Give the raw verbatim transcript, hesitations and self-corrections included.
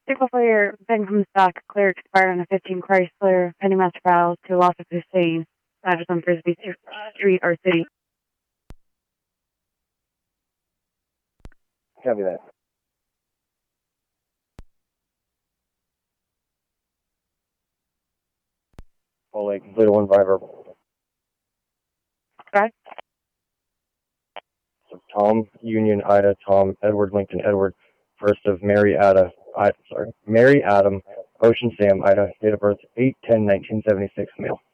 Signal Fire, Ben comes back, clear expired on a fifteen Chrysler, pending master file to Wasif Hussein, address on Frisbee Street, our city. Copy that. All Lake, complete one five verbal. Okay. So Tom, Union, Ida, Tom, Edward, Lincoln, Edward, first of Mary, Ada, I, sorry, Mary, Adam, Ocean, Sam, Ida, date of birth eight ten nineteen seventy-six, male.